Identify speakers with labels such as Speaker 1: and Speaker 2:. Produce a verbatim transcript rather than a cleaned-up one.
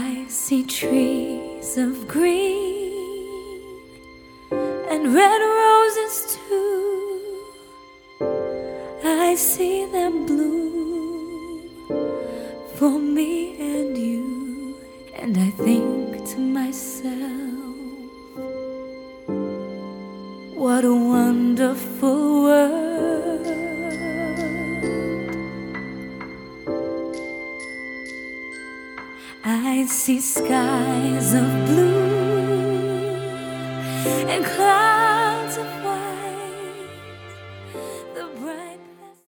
Speaker 1: I see trees of green and red roses too. I see them bloom for me and you, and I think to myself, what a wonderful world. I see skies of blue and clouds of white,